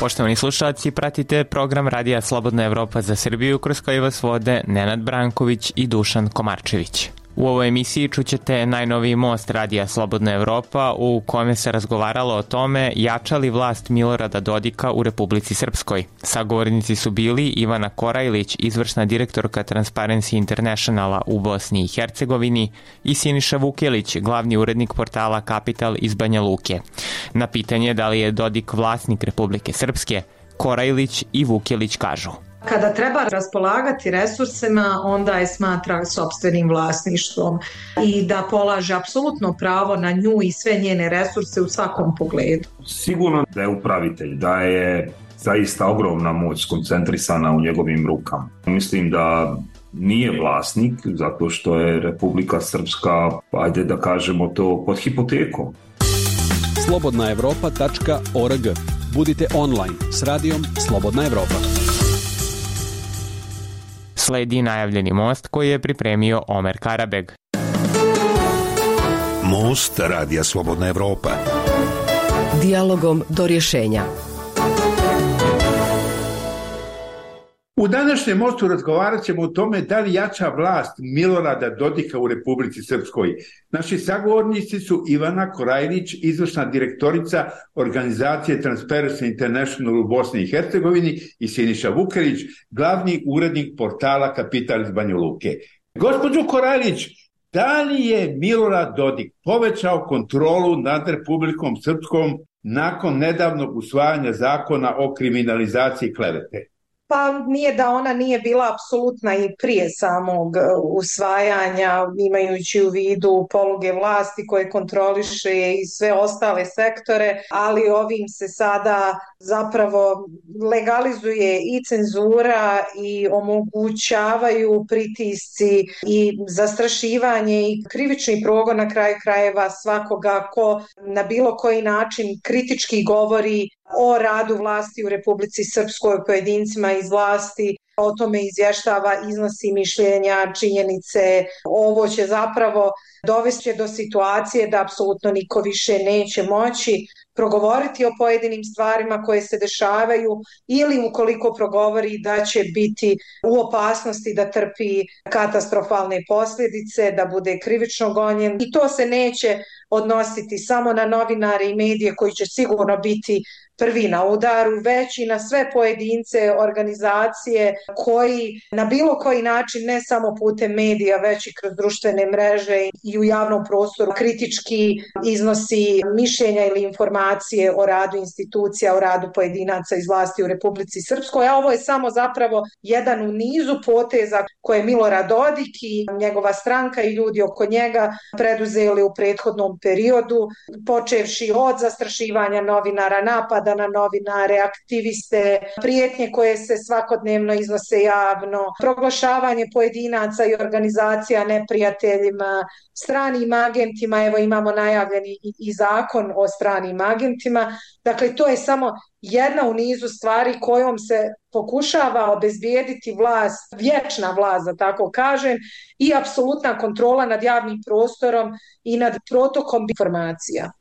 Poštovani slušalci, pratite program Radija Slobodna Evropa za Srbiju kroz koji vas vode Nenad Branković i Dušan Komarčević. U ovoj emisiji čućete najnoviji most Radija Slobodna Evropa u kome se razgovaralo o tome jača li vlast Milorada Dodika u Republici Srpskoj. Sagovornici su bili Ivana Korajlić, izvršna direktorka Transparency Internationala u Bosni i Hercegovini, i Siniša Vukelić, glavni urednik portala Kapital iz Banja Luke. Na pitanje da li je Dodik vlasnik Republike Srpske, Korajlić i Vukelić kažu: kada treba raspolagati resursima, onda je smatra sopstvenim vlasništvom i da polaže apsolutno pravo na nju i sve njene resurse u svakom pogledu. Sigurno da je upravitelj, da je zaista ogromna moć skoncentrisana u njegovim rukama. Mislim da nije vlasnik zato što je Republika Srpska, ajde da kažemo to, pod hipotekom. slobodnaevropa.org. Budite online s radijom Slobodna Evropa. Sledi najavljeni most koji je pripremio Omer Karabeg. Most Radija Slobodna Evropa. Dijalogom do rješenja. U današnjem mostu razgovarat ćemo o tome da li jača vlast Milorada Dodika u Republici Srpskoj. Naši sagovornici su Ivana Korajlić, izvršna direktorica organizacije Transparency International u Bosni i Hercegovini, i Siniša Vukelić, glavni urednik portala Kapital iz Banja Luke. Gospođo Korajlić, da li je Milorad Dodik povećao kontrolu nad Republikom Srpskom nakon nedavnog usvajanja zakona o kriminalizaciji klevete? Pa nije da ona nije bila apsolutna i prije samog usvajanja, imajući u vidu poluge vlasti koje kontroliše i sve ostale sektore, ali ovim se sada zapravo legalizuje i cenzura i omogućavaju pritisci i zastrašivanje i krivični progon na kraju krajeva svakoga ko na bilo koji način kritički govori o radu vlasti u Republici Srpskoj, pojedincima iz vlasti, o tome izvještava, iznosi mišljenja, činjenice. Ovo će zapravo dovesti do situacije da apsolutno niko više neće moći progovoriti o pojedinim stvarima koje se dešavaju, ili ukoliko progovori da će biti u opasnosti da trpi katastrofalne posljedice, da bude krivično gonjen. I to se neće odnositi samo na novinare i medije koji će sigurno biti prvi na udaru, već i na sve pojedince, organizacije koji na bilo koji način, ne samo putem medija, već i kroz društvene mreže i u javnom prostoru kritički iznosi mišljenja ili informacije o radu institucija, o radu pojedinaca iz vlasti u Republici Srpskoj. A ovo je samo zapravo jedan u nizu poteza koje Milorad Dodik i njegova stranka i ljudi oko njega preduzeli u prethodnom periodu, počevši od zastrašivanja novinara, napada na novinare, aktiviste, prijetnje koje se svakodnevno iznose javno, proglašavanje pojedinaca i organizacija neprijateljima, stranim agentima. Evo imamo najavljeni i zakon o stranim agentima. Dakle, to je samo jedna u nizu stvari kojom se pokušava obezbijediti vlast, vječna vlast, da tako kažem, i apsolutna kontrola nad javnim prostorom i nad protokom informacija.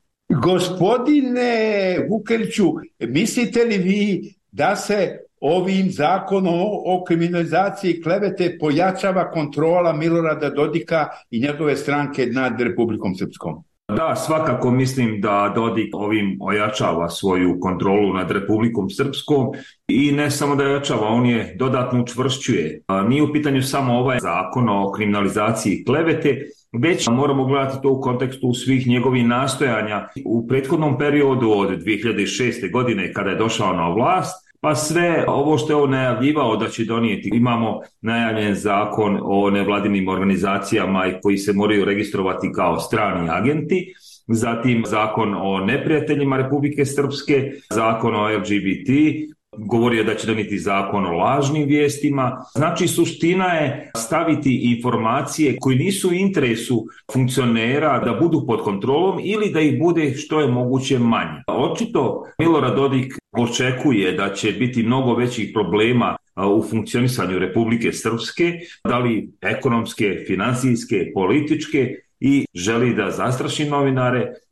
Gospodine Vukeliću, mislite li vi da se ovim zakonom o kriminalizaciji klevete pojačava kontrola Milorada Dodika i njegove stranke nad Republikom Srpskom? Da, svakako mislim da Dodik ovim ojačava svoju kontrolu nad Republikom Srpskom, i ne samo da ojačava, on je dodatno učvršćuje. Nije u pitanju samo ovaj zakon o kriminalizaciji klevete, već moramo gledati to u kontekstu svih njegovih nastojanja u prethodnom periodu od 2006. godine kada je došao na vlast, pa sve ovo što je on najavljivao da će donijeti. Imamo najavljen zakon o nevladinim organizacijama koji se moraju registrovati kao strani agenti, zatim zakon o neprijateljima Republike Srpske, zakon o LGBT, govorio da će donijeti zakon o lažnim vijestima. Znači, suština je staviti informacije koji nisu u interesu funkcionera da budu pod kontrolom ili da ih bude što je moguće manje. Očito Milorad Dodik očekuje da će biti mnogo većih problema u funkcionisanju Republike Srpske, da li ekonomske, finansijske, političke, i želi da zastraši novinare,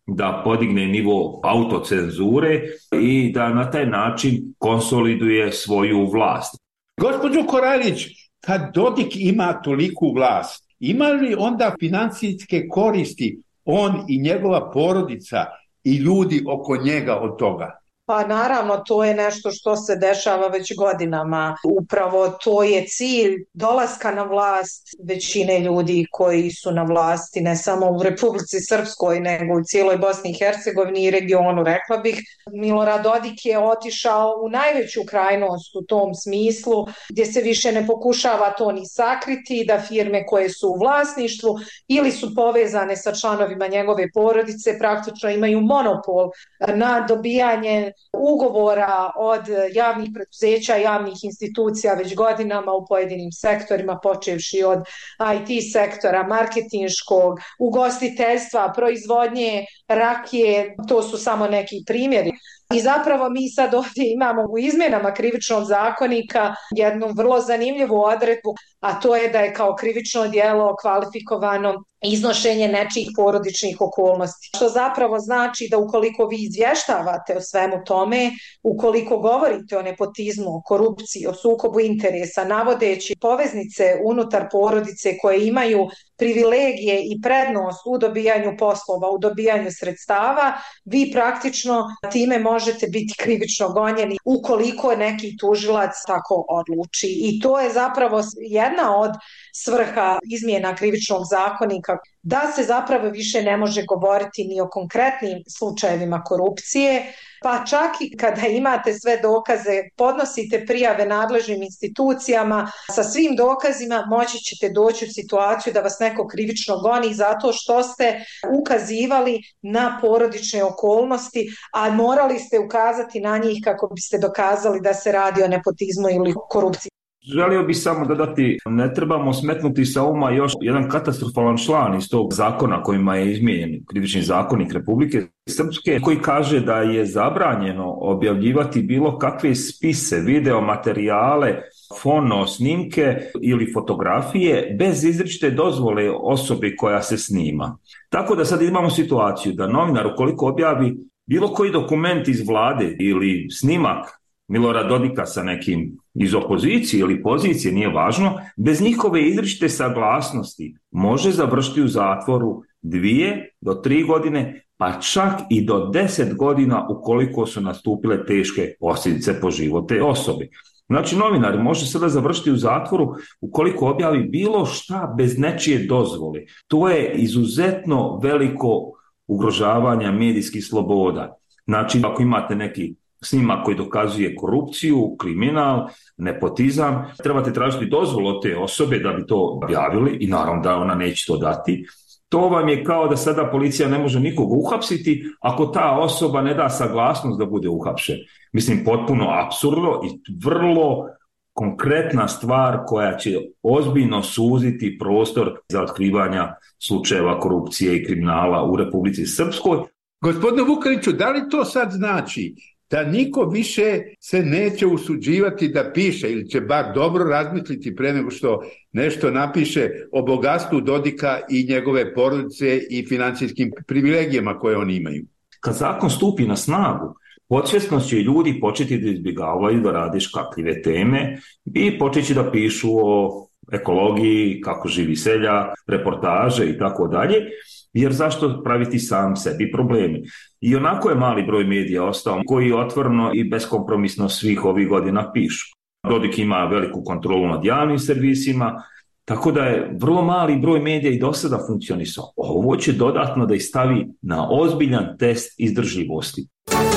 da podigne nivo autocenzure i da na taj način konsoliduje svoju vlast. Gospođo Korajlić, kad Dodik ima toliku vlast, ima li onda financijske koristi on i njegova porodica i ljudi oko njega od toga? Pa naravno, to je nešto što se dešava već godinama. Upravo to je cilj dolaska na vlast većine ljudi koji su na vlasti, ne samo u Republici Srpskoj, nego u cijeloj Bosni i Hercegovini i regionu, rekla bih. Milorad Dodik je otišao u najveću krajnost u tom smislu, gdje se više ne pokušava to ni sakriti, da firme koje su u vlasništvu ili su povezane sa članovima njegove porodice praktično imaju monopol na dobijanje ugovora od javnih preduzeća, javnih institucija već godinama u pojedinim sektorima, počevši od IT sektora, marketinškog, ugostiteljstva, proizvodnje rakije, to su samo neki primjeri. I zapravo mi sad ovdje imamo u izmjenama krivičnog zakonika jednu vrlo zanimljivu odredbu, a to je da je kao krivično djelo kvalifikovano iznošenje nečijih porodičnih okolnosti. Što zapravo znači da ukoliko vi izvještavate o svemu tome, ukoliko govorite o nepotizmu, o korupciji, o sukobu interesa, navodeći poveznice unutar porodice koje imaju privilegije i prednost u dobijanju poslova, u dobijanju sredstava, vi praktično time možete biti krivično gonjeni ukoliko neki tužilac tako odluči. I to je zapravo jedna od svrha izmjena krivičnog zakonika, da se zapravo više ne može govoriti ni o konkretnim slučajevima korupcije, pa čak i kada imate sve dokaze, podnosite prijave nadležnim institucijama, sa svim dokazima moći ćete doći u situaciju da vas neko krivično goni zato što ste ukazivali na porodične okolnosti, a morali ste ukazati na njih kako biste dokazali da se radi o nepotizmu ili korupciji. Želio bih samo dodati, ne trebamo smetnuti sa uma još jedan katastrofalan član iz tog zakona kojima je izmijenjen krivični zakonik Republike Srpske, koji kaže da je zabranjeno objavljivati bilo kakve spise, video materijale, fono, snimke ili fotografije bez izričite dozvole osobe koja se snima. Tako da sad imamo situaciju da novinar ukoliko objavi bilo koji dokument iz vlade ili snimak Milorada Dodika sa nekim iz opozicije ili pozicije, nije važno, bez njihove izričite saglasnosti može završiti u zatvoru 2 do 3 godine, pa čak i do 10 godina ukoliko su nastupile teške posljedice po život te osobe. Znači, novinar može sada završiti u zatvoru ukoliko objavi bilo šta bez nečije dozvole. To je izuzetno veliko ugrožavanje medijskih sloboda. Znači, ako imate neki snimak koji dokazuje korupciju, kriminal, nepotizam, trebate tražiti dozvolu od te osobe da bi to objavili i naravno da ona neće to dati. To vam je kao da sada policija ne može nikoga uhapsiti ako ta osoba ne da saglasnost da bude uhapšen. Mislim, potpuno apsurdno i vrlo konkretna stvar koja će ozbiljno suziti prostor za otkrivanja slučajeva korupcije i kriminala u Republici Srpskoj. Gospodine Vukeliću, da li to sad znači da niko više se neće usuđivati da piše ili će bar dobro razmisliti pre nego što nešto napiše o bogatstvu Dodika i njegove porodice i financijskim privilegijama koje oni imaju? Kad zakon stupi na snagu, podsvjesno će ljudi početi da izbjegavaju da rade škakljive teme i početi da pišu o ekologiji, kako živi seljak, reportaže i tako dalje. Jer zašto praviti sam sebi problemi? I onako je mali broj medija ostao koji otvoreno i beskompromisno svih ovih godina pišu. Dodik ima veliku kontrolu nad javnim servisima, tako da je vrlo mali broj medija i do sada funkcionisao. Ovo će dodatno da ih stavi na ozbiljan test izdržljivosti.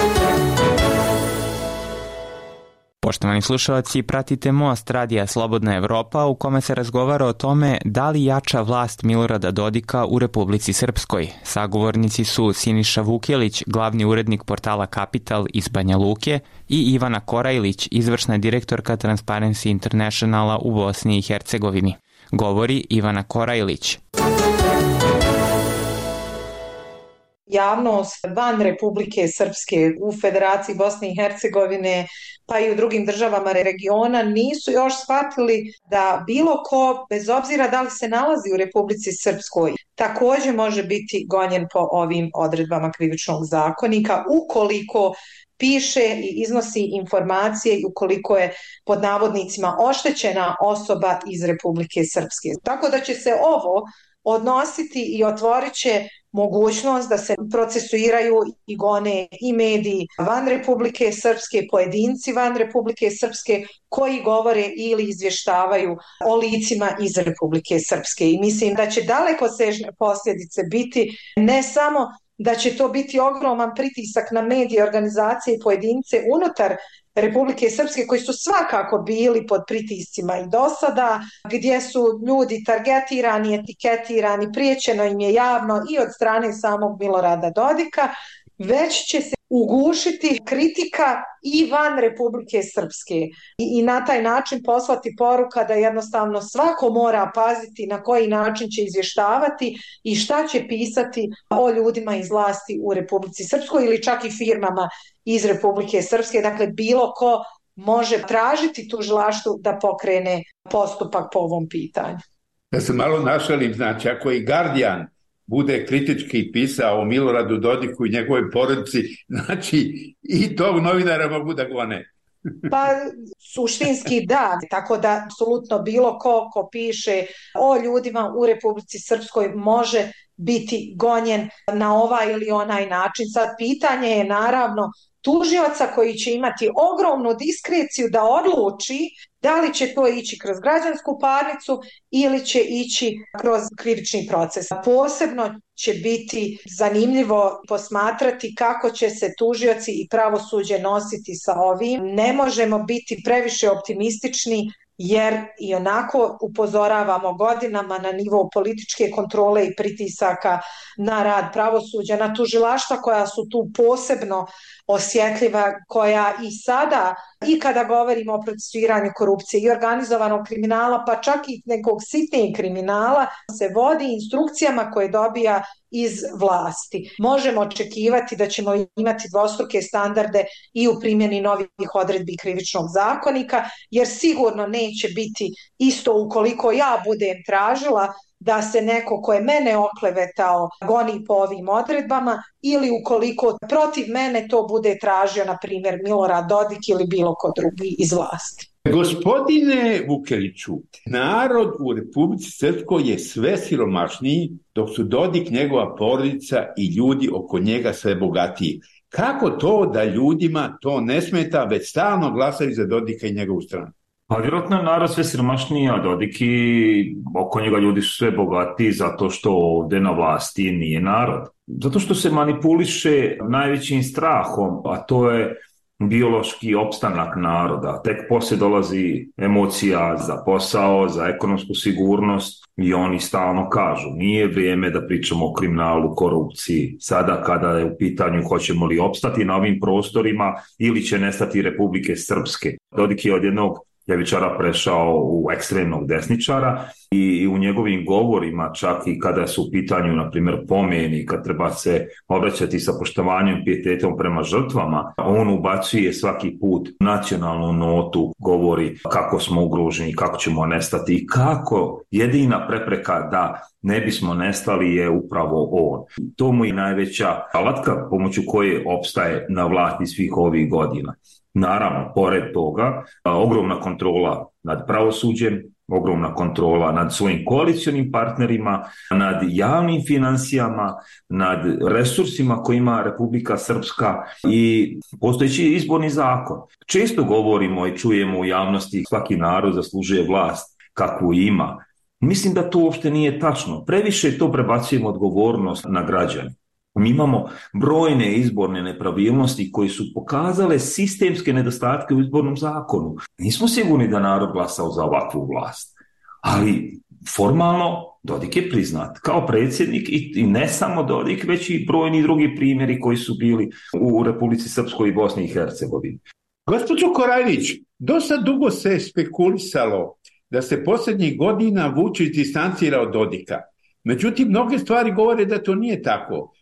Poštovani slušalci, pratite Most radija Slobodna Evropa u kome se razgovara o tome da li jača vlast Milorada Dodika u Republici Srpskoj. Sagovornici su Siniša Vukelić, glavni urednik portala Kapital iz Banja Luke, i Ivana Korajlić, izvršna direktorka Transparency Internationala u Bosni i Hercegovini. Govori Ivana Korajlić. javnost van Republike Srpske u Federaciji Bosne i Hercegovine pa i u drugim državama regiona nisu još shvatili da bilo ko, bez obzira da li se nalazi u Republici Srpskoj, također može biti gonjen po ovim odredbama Krivičnog zakonika ukoliko piše i iznosi informacije i ukoliko je pod navodnicima oštećena osoba iz Republike Srpske. Tako da će se ovo odnositi i otvorit će mogućnost da se procesuiraju i gone i mediji van Republike Srpske, pojedinci van Republike Srpske koji govore ili izvještavaju o licima iz Republike Srpske. I mislim da će dalekosežne posljedice biti ne samo da će to biti ogroman pritisak na medije, organizacije i pojedince unutar Republike Srpske koji su svakako bili pod pritiscima i do sada, gdje su ljudi targetirani, etiketirani, priječeno im je javno i od strane samog Milorada Dodika, već će se ugušiti kritika i van Republike Srpske i na taj način poslati poruka da jednostavno svako mora paziti na koji način će izvještavati i šta će pisati o ljudima iz vlasti u Republici Srpskoj ili čak i firmama iz Republike Srpske. Dakle, bilo ko može tražiti tužilaštvu da pokrene postupak po ovom pitanju. Da se malo našalim, znači ako i Guardian bude kritički pisao o Miloradu Dodiku i njegovoj porodici, znači i tog novinara mogu da gone. Pa suštinski da, tako da apsolutno bilo ko piše o ljudima u Republici Srpskoj može biti gonjen na ovaj ili onaj način. Sad pitanje je naravno tužioca koji će imati ogromnu diskreciju da odluči da li će to ići kroz građansku parnicu ili će ići kroz krivični proces. Posebno će biti zanimljivo posmatrati kako će se tužioci i pravosuđe nositi sa ovim. Ne možemo biti previše optimistični jer i onako upozoravamo godinama na nivou političke kontrole i pritisaka na rad pravosuđa, na tužilaštva koja su tu posebno osjetljiva, koja i sada, i kada govorimo o procesuiranju korupcije i organizovanog kriminala, pa čak i nekog sitnijeg kriminala, se vodi instrukcijama koje dobija iz vlasti. Možemo očekivati da ćemo imati dvostruke standarde i u primjeni novih odredbi Krivičnog zakonika, jer sigurno neće biti isto ukoliko ja budem tražila da se neko ko je mene oklevetao goni po ovim odredbama ili ukoliko protiv mene to bude tražio, na primjer, Milorad Dodik ili bilo ko drugi iz vlasti. Gospodine Vukeliću, narod u Republici Srpskoj je sve siromašniji, dok su Dodik, njegova porodica i ljudi oko njega sve bogatiji. Kako to da ljudima to ne smeta, već stalno glasaju za Dodika i njegovu stranu? Pa vjerojatno je narod sve siromašniji, a Dodik i oko njega ljudi su sve bogatiji zato što ovdje na vlasti nije narod. Zato što se manipuliše najvećim strahom, a to je biološki opstanak naroda. Tek poslije dolazi emocija za posao, za ekonomsku sigurnost i oni stalno kažu nije vrijeme da pričamo o kriminalu, korupciji. Sada kada je u pitanju hoćemo li opstati na ovim prostorima ili će nestati Republike Srpske. Dodik je od jednog ljevičara prešao u ekstremnog desničara i u njegovim govorima, čak i kada su u pitanju, na primjer, pomeni, kad treba se obraćati sa poštovanjem, pijetetom prema žrtvama, on ubacuje svaki put nacionalnu notu, govori kako smo ugroženi, kako ćemo nestati i kako jedina prepreka da ne bismo nestali je upravo on. To mu je najveća alatka pomoću koje opstaje na vlasti svih ovih godina. Naravno, pored toga, ogromna kontrola nad pravosuđem, ogromna kontrola nad svojim koalicionim partnerima, nad javnim financijama, nad resursima koje ima Republika Srpska i postojeći izborni zakon. Često govorimo i čujemo u javnosti svaki narod zaslužuje vlast kakvu ima. Mislim da to uopšte nije tačno. Previše to prebacujemo odgovornost na građane. Mi imamo brojne izborne nepravilnosti koji su pokazale sistemske nedostatke u izbornom zakonu. Nismo sigurni da narod glasao za ovakvu vlast, ali formalno Dodik je priznat kao predsjednik i ne samo Dodik, već i brojni drugi primjeri koji su bili u Republici Srpskoj i Bosni i Hercegovini. Gospođo Korajnić, dosta dugo se spekulisalo da se posljednjih godina Vučić distancira od Dodika. Međutim, mnoge stvari govore da to nije tako.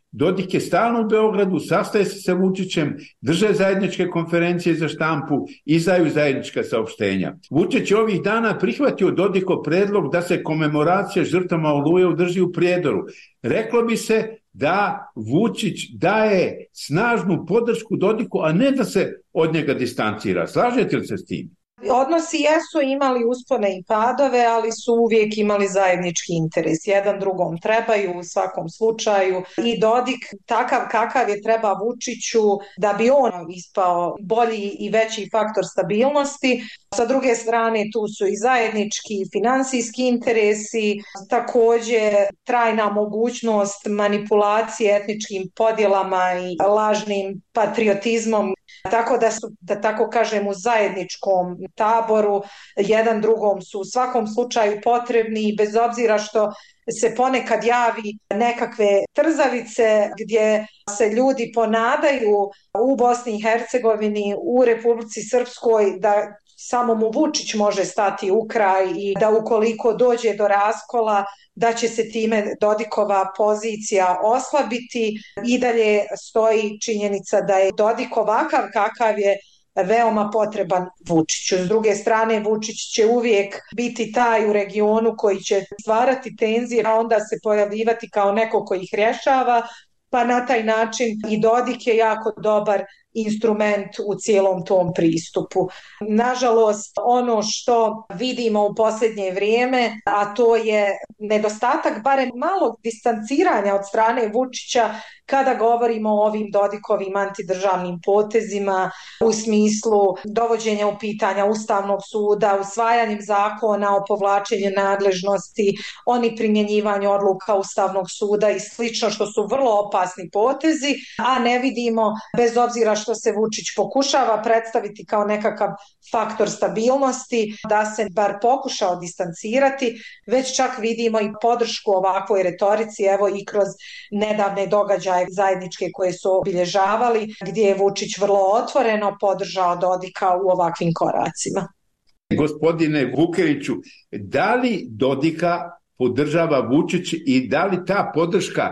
Dodik je stalno u Beogradu, sastaje se sa Vučićem, drže zajedničke konferencije za štampu, izdaju zajednička saopštenja. Vučić je ovih dana prihvatio Dodikov predlog da se komemoracija žrtvama Oluje održi u Prijedoru. Reklo bi se da Vučić daje snažnu podršku Dodiku, a ne da se od njega distancira. Slažete li se s tim? Odnosi jesu imali uspone i padove, ali su uvijek imali zajednički interes. Jedan drugom trebaju u svakom slučaju i Dodik takav kakav je treba Vučiću da bi on ispao bolji i veći faktor stabilnosti. Sa druge strane tu su i zajednički finansijski interesi, također trajna mogućnost manipulacije etničkim podjelama i lažnim patriotizmom. Tako da su, da tako kažem, u zajedničkom taboru, jedan drugom su u svakom slučaju potrebni i bez obzira što se ponekad javi nekakve trzavice gdje se ljudi ponadaju u Bosni i Hercegovini, u Republici Srpskoj da samo mu Vučić može stati u kraj i da ukoliko dođe do raskola da će se time Dodikova pozicija oslabiti. I dalje stoji činjenica da je Dodik ovakav kakav je veoma potreban Vučiću. S druge strane, Vučić će uvijek biti taj u regionu koji će stvarati tenzije, a onda se pojavljivati kao neko koji ih rješava, pa na taj način i Dodik je jako dobar instrument u cijelom tom pristupu. Nažalost, ono što vidimo u posljednje vrijeme, a to je nedostatak barem malog distanciranja od strane Vučića kada govorimo o ovim Dodikovim antidržavnim potezima u smislu dovođenja u pitanja Ustavnog suda, usvajanjem zakona o povlačenju nadležnosti, oni primjenjivanju odluka Ustavnog suda i slično, što su vrlo opasni potezi, a ne vidimo, bez obzira što se Vučić pokušava predstaviti kao nekakav faktor stabilnosti, da se bar pokušao distancirati, već čak vidimo i podršku ovakvoj retorici, evo i kroz nedavne događaje zajedničke koje su obilježavali, gdje je Vučić vrlo otvoreno podržao Dodika u ovakvim koracima. Gospodine Vukeliću, da li Dodika podržava Vučić i da li ta podrška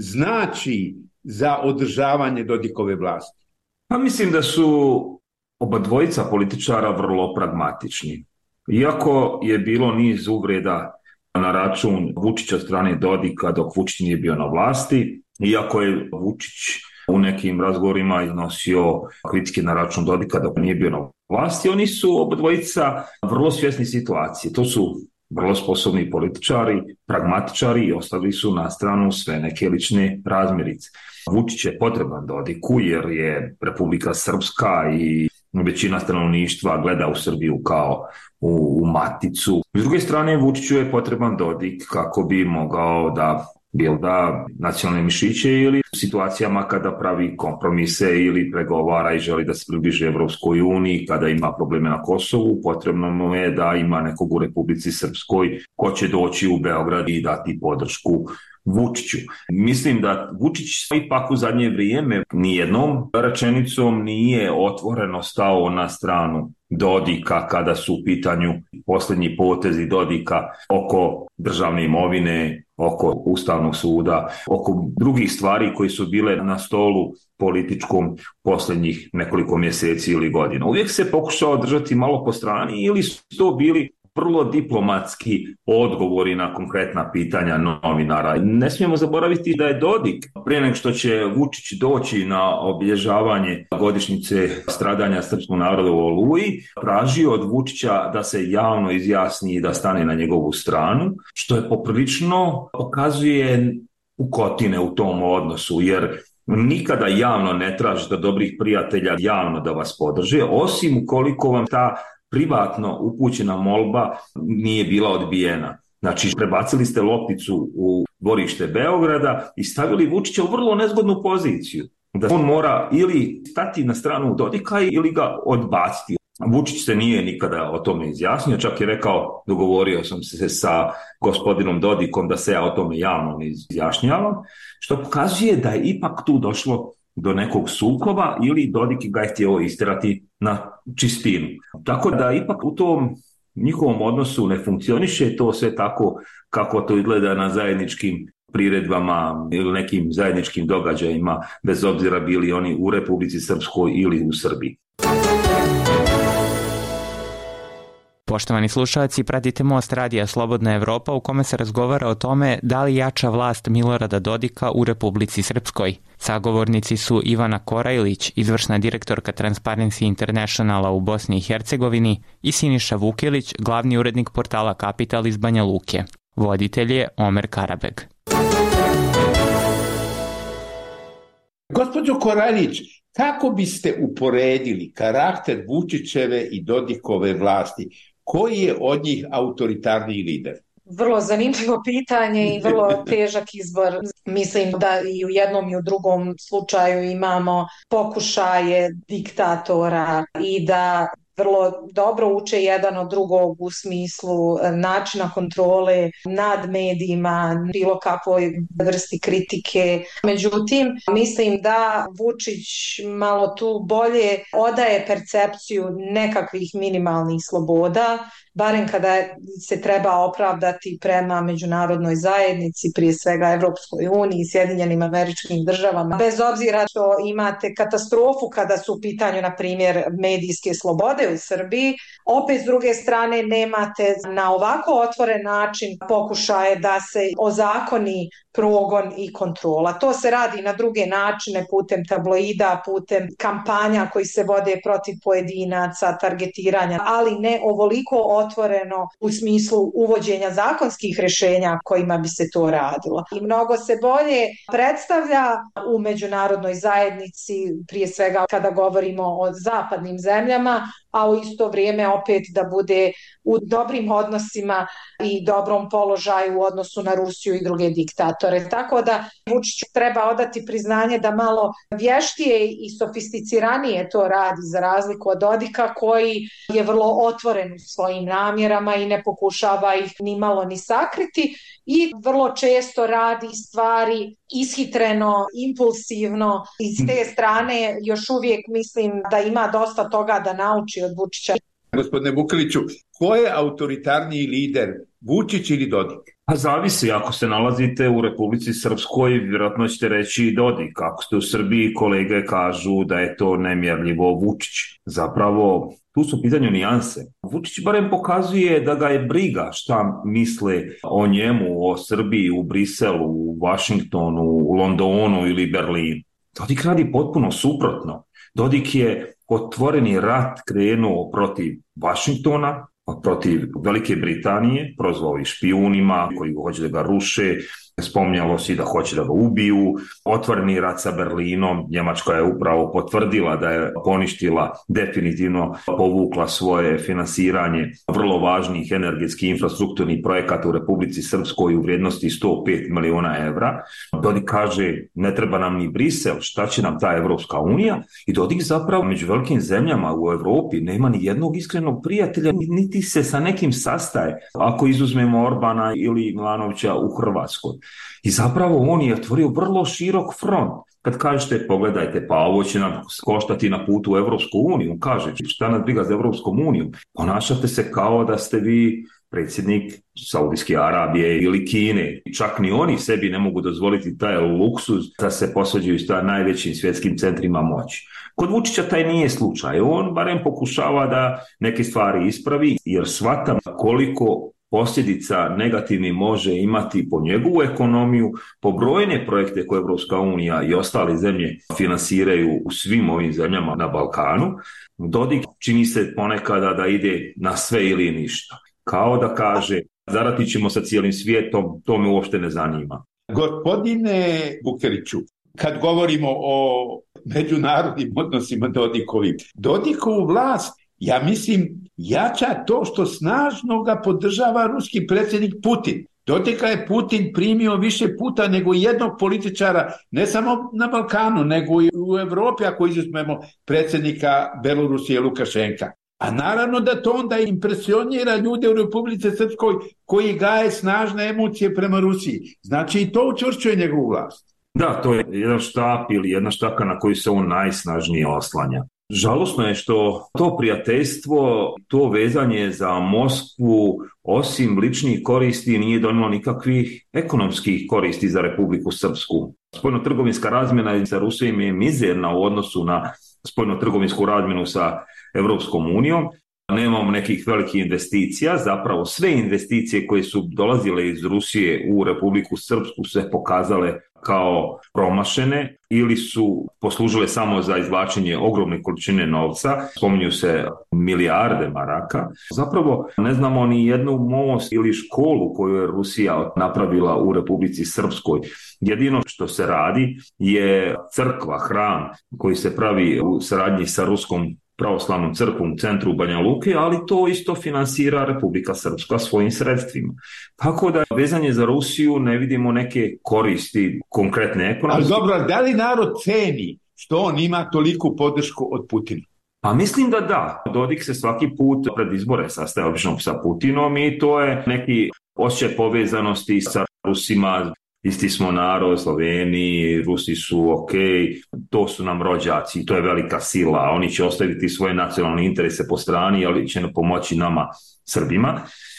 znači za održavanje Dodikove vlasti? Pa mislim da su oba dvojica političara vrlo pragmatični. Iako je bilo niz uvreda na račun Vučića od strane Dodika dok Vučić nije bio na vlasti, iako je Vučić u nekim razgovorima iznosio kritike na račun Dodika dok nije bio na vlasti, oni su oba dvojica vrlo svjesni situacije. To su vrlo sposobni političari, pragmatičari i ostavili su na stranu sve neke lične razmirice. Vučić je potreban Dodiku jer je Republika Srpska i većina stanovništva gleda u Srbiju kao u maticu. S druge strane, Vučiću je potreban Dodik kako bi mogao da bilda nacionalne mišiće ili u situacijama kada pravi kompromise ili pregovara i želi da se približi Evropskoj uniji, kada ima probleme na Kosovu, potrebno mu je da ima nekog u Republici Srpskoj ko će doći u Beograd i dati podršku Vučiću. Mislim da Vučić ipak u zadnje vrijeme nijednom rečenicom nije otvoreno stao na stranu Dodika kada su u pitanju posljednji potezi Dodika oko državne imovine, oko Ustavnog suda, oko drugih stvari koji su bile na stolu političkom posljednjih nekoliko mjeseci ili godina. Uvijek se pokušao držati malo po strani ili su to bili vrlo diplomatski odgovori na konkretna pitanja novinara. Ne smijemo zaboraviti da je Dodik, prije nego što će Vučić doći na obilježavanje godišnjice stradanja srpskog naroda u Oluji, tražio od Vučića da se javno izjasni i da stane na njegovu stranu, što je poprilično pokazuje pukotine u tom odnosu, jer nikada javno ne tražite od dobrih prijatelja javno da vas podrže, osim ukoliko vam ta privatno upućena molba nije bila odbijena. Znači, prebacili ste lopticu u dvorište Beograda i stavili Vučića u vrlo nezgodnu poziciju. Da on mora ili stati na stranu Dodika ili ga odbaciti. Vučić se nije nikada o tome izjasnio, čak je rekao, dogovorio sam se sa gospodinom Dodikom da se ja o tome javno ne izjašnjavam, što pokazuje da je ipak tu došlo do nekog sukoba ili Dodik ga je htio istjerati na čistinu. Tako da ipak u tom njihovom odnosu ne funkcioniše to sve tako kako to izgleda na zajedničkim priredbama ili nekim zajedničkim događajima, bez obzira bili oni u Republici Srpskoj ili u Srbiji. Poštovani slušalci, pratite Most radija Slobodna Evropa u kome se razgovara o tome da li jača vlast Milorada Dodika u Republici Srpskoj. Sagovornici su Ivana Korajlić, izvršna direktorka Transparency Internationala u Bosni i Hercegovini, i Siniša Vukilić, glavni urednik portala Kapital iz Banja Luke. Voditelj je Omer Karabeg. Gospođo Korajlić, kako biste uporedili karakter Vučićeve i Dodikove vlasti? Koji je od njih autoritarniji lider? Vrlo zanimljivo pitanje i vrlo težak izbor. Mislim da i u jednom i u drugom slučaju imamo pokušaje diktatora i da vrlo dobro uče jedan od drugog u smislu načina kontrole nad medijima, bilo kakvoj vrsti kritike. Međutim, mislim da Vučić malo tu bolje odaje percepciju nekakvih minimalnih sloboda, barem kada se treba opravdati prema međunarodnoj zajednici, prije svega Evropskoj uniji, Sjedinjenim Američkim Državama. Bez obzira što imate katastrofu kada su u pitanju, na primjer, medijske slobode u Srbiji, opet s druge strane nemate na ovako otvoren način pokušaje da se ozakoni progon i kontrola. To se radi na druge načine, putem tabloida, putem kampanja koji se vode protiv pojedinaca, targetiranja, ali ne ovoliko otvoreno u smislu uvođenja zakonskih rješenja kojima bi se to radilo. I mnogo se bolje predstavlja u međunarodnoj zajednici, prije svega kada govorimo o zapadnim zemljama, a u isto vrijeme opet da bude u dobrim odnosima i dobrom položaju u odnosu na Rusiju i druge diktatore. Tako da Vučiću treba odati priznanje da malo vještije i sofisticiranije to radi, za razliku od Dodika koji je vrlo otvoren u svojim namjerama i ne pokušava ih ni malo ni sakriti i vrlo često radi stvari ishitreno, impulsivno. I s te strane još uvijek mislim da ima dosta toga da nauči od Vučića. Gospodine Vukiliću, ko je autoritarniji lider, Vučić ili Dodik? Pa zavisi, ako se nalazite u Republici Srpskoj, vjerojatno ćete reći Dodik. Ako ste u Srbiji, kolege kažu da je to nemjerljivo Vučić. Zapravo, tu su u pitanju nijanse. Vučić barem pokazuje da ga je briga šta misle o njemu, o Srbiji, u Briselu, u Vašingtonu, u Londonu ili Berlinu. Dodik radi potpuno suprotno. Dodik je otvoreni rat krenuo protiv Vašingtona, protiv Velike Britanije, prozvao ih špijunima koji hoće da ga ruše, spominjalo se da hoće da ga ubiju, otvoreni rat sa Berlinom, Njemačka je upravo potvrdila da je poništila, definitivno povukla svoje finansiranje vrlo važnih energetskih infrastrukturnih projekata u Republici Srpskoj u vrijednosti 105 miliona evra. Dodik kaže, ne treba nam ni Brisel, šta će nam ta Evropska unija? I Dodik zapravo među velikim zemljama u Evropi nema ni jednog iskrenog prijatelja, niti se sa nekim sastaje, ako izuzmemo Orbana ili Milanovića u Hrvatskoj. I zapravo on je otvorio vrlo širok front. Kad kažete, pogledajte, pa ovo će nam koštati na putu u Evropsku uniju, kaže, šta nas briga za Evropskom uniju? Ponašate se kao da ste vi predsjednik Saudijske Arabije ili Kine. Čak ni oni sebi ne mogu dozvoliti taj luksuz da se posvađaju sa najvećim svjetskim centrima moći. Kod Vučića taj nije slučaj. On barem pokušava da neke stvari ispravi, jer shvatam koliko posljedica negativni može imati po njegovu ekonomiju, po brojne projekte koje Evropska unija i ostale zemlje finansiraju u svim ovim zemljama na Balkanu. Dodik čini se ponekada da ide na sve ili ništa. Kao da kaže, zaratit ćemo sa cijelim svijetom, to me uopšte ne zanima. Gospodine Vukiliću, kad govorimo o međunarodnim odnosima Dodikovu vlast, ja mislim, jača to što snažno ga podržava ruski predsjednik Putin. Dodika je Putin primio više puta nego jednog političara, ne samo na Balkanu, nego i u Evropi, ako izuzmemo predsjednika Belorusije Lukašenka. A naravno da to onda impresionira ljude u Republici Srpskoj koji gaje snažne emocije prema Rusiji. Znači i to učvršćuje njegovu vlast. Da, to je jedan štap ili jedna štaka na koju se on najsnažnije oslanja. Žalosno je što to prijateljstvo, to vezanje za Moskvu, osim ličnih koristi, nije donijelo nikakvih ekonomskih koristi za Republiku Srpsku. Spoljnotrgovinska razmjena sa Rusijom je mizerna u odnosu na spoljnotrgovinsku razmjenu sa Evropskom unijom. Nemamo nekih velikih investicija, zapravo sve investicije koje su dolazile iz Rusije u Republiku Srpsku se pokazale kao promašene ili su poslužile samo za izvlačenje ogromne količine novca, spominju se milijarde maraka. Zapravo ne znamo ni jednu most ili školu koju je Rusija napravila u Republici Srpskoj. Jedino što se radi je crkva, hram koji se pravi u saradnji sa Ruskom pravoslavnom crkvom u centru Banja Luke, ali to isto finansira Republika Srpska svojim sredstvima. Tako da vezanje za Rusiju ne vidimo neke koristi konkretne ekonomske. Ali dobro, da li narod ceni što on ima toliku podršku od Putina? Pa mislim da da. Dodik se svaki put pred izbore sastaje obično sa Putinom i to je neki osjećaj povezanosti sa Rusima. Isti smo narod, Sloveni, Rusi su ok, to su nam rođaci, to je velika sila, oni će ostaviti svoje nacionalne interese po strani, ali će pomoći nama Srbima.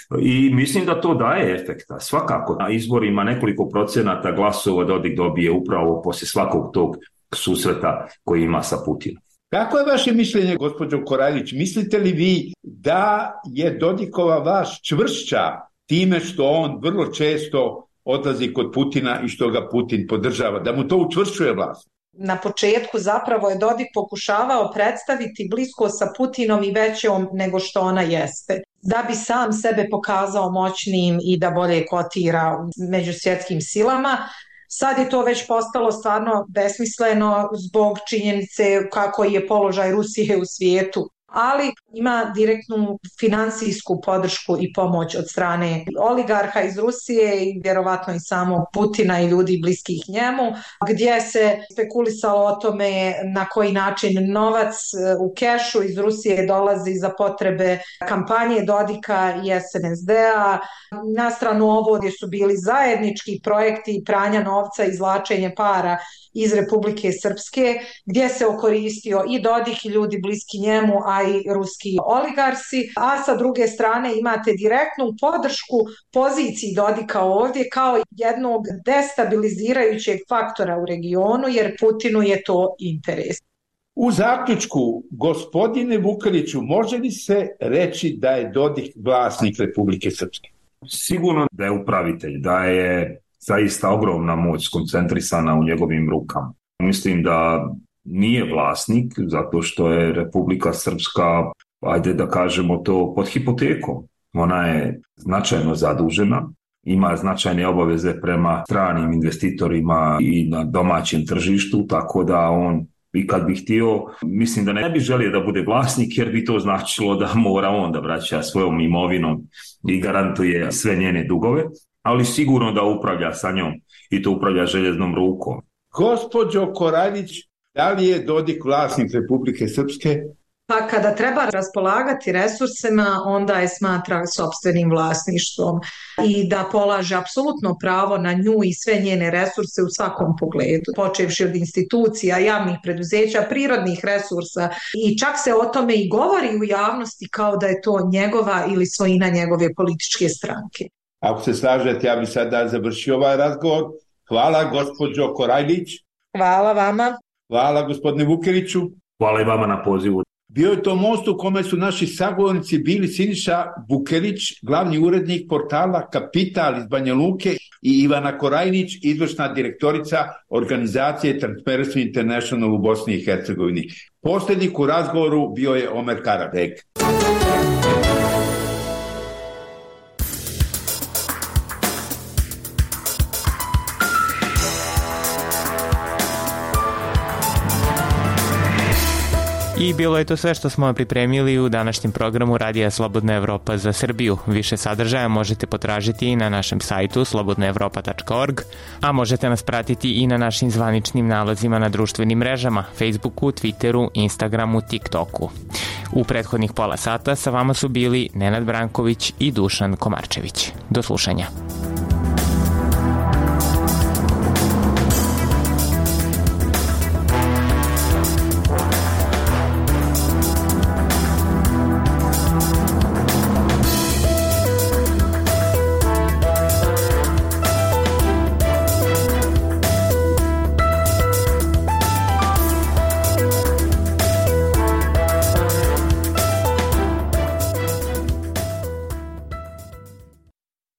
I mislim da to daje efekta. Svakako na izborima nekoliko procenata glasova Dodik dobije upravo poslije svakog tog susreta koji ima sa Putinom. Kako je vaše mišljenje, gospođo Korajlić? Mislite li vi da je Dodikova vlast čvršća time što on vrlo često odlazi kod Putina i što ga Putin podržava, da mu to učvršćuje vlast? Na početku zapravo je Dodik pokušavao predstaviti blisko sa Putinom i većom nego što ona jeste, da bi sam sebe pokazao moćnim i da bolje kotira među svjetskim silama. Sad je to već postalo stvarno besmisleno zbog činjenice kako je položaj Rusije u svijetu, ali ima direktnu finansijsku podršku i pomoć od strane oligarha iz Rusije i vjerovatno i samog Putina i ljudi bliskih njemu, gdje se spekulisalo o tome na koji način novac u kešu iz Rusije dolazi za potrebe kampanje Dodika i SNSD-a. Na stranu ovo gdje su bili zajednički projekti pranja novca i izvlačenje para iz Republike Srpske, gdje se okoristio i Dodik i ljudi bliski njemu, a i ruski oligarsi, a sa druge strane imate direktnu podršku poziciji Dodika ovdje kao jednog destabilizirajućeg faktora u regionu, jer Putinu je to interes. U zaključku, gospodine Vukeliću, može li se reći da je Dodik vlasnik Republike Srpske? Sigurno da je upravitelj, da je zaista ogromna moć skoncentrisana u njegovim rukama. Mislim da nije vlasnik zato što je Republika Srpska, ajde da kažemo to, pod hipotekom. Ona je značajno zadužena, ima značajne obaveze prema stranim investitorima i na domaćem tržištu, tako da on i kad bi htio, mislim da ne bi želio da bude vlasnik jer bi to značilo da mora on da vraća svojom imovinom i garantuje sve njene dugove, ali sigurno da upravlja sa njom i to upravlja željeznom rukom. Gospođo Korajlić, da li je Dodik vlasnik Republike Srpske? Pa kada treba raspolagati resursima, onda je smatra sopstvenim vlasništvom i da polaže apsolutno pravo na nju i sve njene resurse u svakom pogledu, počevši od institucija, javnih preduzeća, prirodnih resursa i čak se o tome i govori u javnosti kao da je to njegova ili svojina njegove političke stranke. Ako se slažete, ja bih sada završio ovaj razgovor. Hvala gospođo Korajlić. Hvala vama. Hvala gospodine Vukeliću. Hvala i vama na pozivu. Bio je to most u kome su naši sagovornici bili Siniša Vukelić, glavni urednik portala Kapital iz Banja Luke, i Ivana Korajlić, izvršna direktorica organizacije Transparency International u Bosni i Hercegovini. Posljednik u razgovoru bio je Omer Karadeg. I bilo je to sve što smo pripremili u današnjem programu Radija Slobodna Evropa za Srbiju. Više sadržaja možete potražiti i na našem sajtu slobodnaevropa.org, a možete nas pratiti i na našim zvaničnim nalazima na društvenim mrežama, Facebooku, Twitteru, Instagramu, TikToku. U prethodnih pola sata sa vama su bili Nenad Branković i Dušan Komarčević. Do slušanja.